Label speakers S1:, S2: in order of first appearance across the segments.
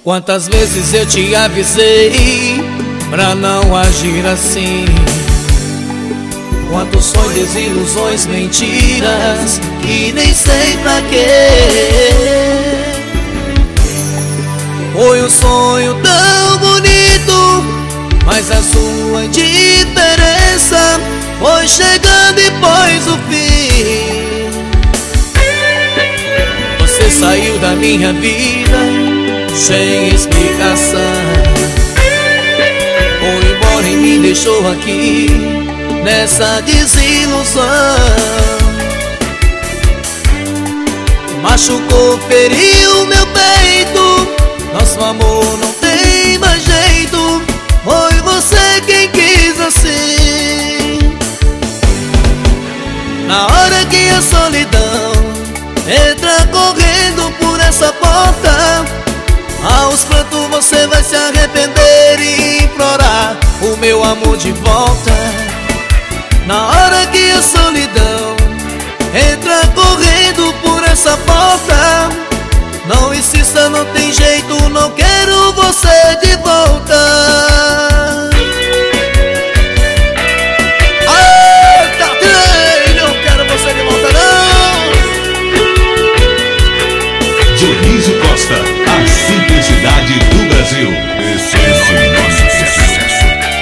S1: Quantas vezes eu te avisei pra não agir assim? Quantos sonhos, desilusões, mentiras que nem sei pra quê. Foi um sonho tão bonito, mas a sua indiferença foi chegando e pôs o fim. Você saiu da minha vida sem explicação, foi embora e me deixou aqui nessa desilusão. Machucou, feriu meu peito, nosso amor não tem mais jeito. Foi você quem quis assim. Na hora que a solidão entra correndo por essa porta, aos prantos você vai se arrepender e implorar o meu amor de volta. Na hora que a solidão entra correndo por essa porta, não insista, não tem jeito, não quero você de volta. Eita, trem, não quero você de volta não.
S2: Dionísio Costa, a simplicidade do Brasil.
S3: Esse é o nosso sucesso.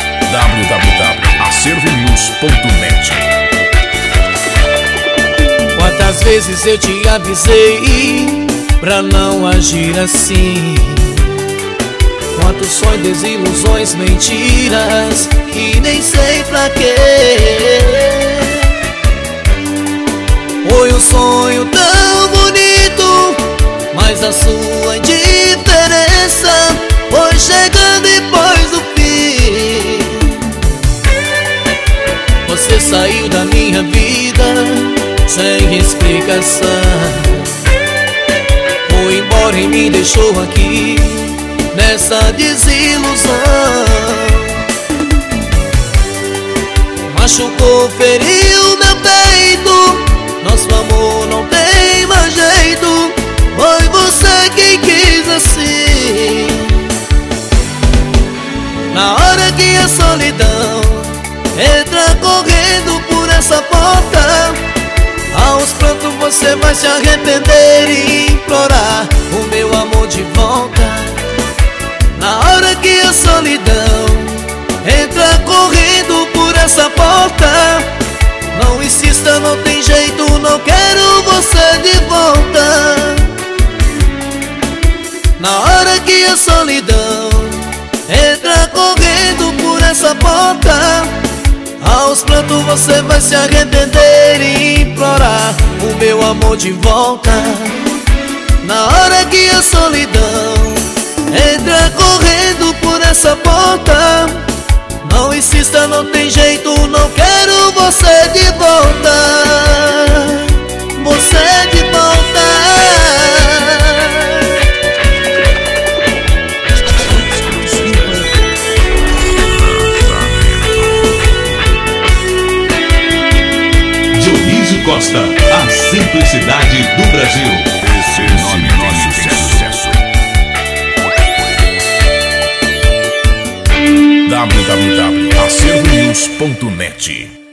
S3: www.acervonews.net.
S1: Quantas vezes eu te avisei pra não agir assim? Quantos sonhos, desilusões, mentiras que nem sei pra quê. Foi um sonho tão bonito, mas a sua indiferença foi chegando e pôs o fim. Você saiu da minha vida sem explicação, foi embora e me deixou aqui nessa desilusão. Machucou, feriu meu peito, nosso amor não tem mais jeito. Foi você quem quis assim. Na hora que a solidão entra correndo por essa porta, aos prantos você vai se arrepender e implorar o meu amor de volta. Na hora que a solidão entra correndo por essa porta, não insista, não tem jeito, não quero você de volta. Na hora que a solidão entra correndo por essa porta, aos prantos você vai se arrepender e implorar o meu amor de volta. Na hora que a solidão entra correndo por essa porta, não insista, não tem jeito, não quero você de volta. Você de volta.
S2: Costa, a simplicidade do Brasil.
S3: Esse é o nosso sucesso. www.acervonews.net.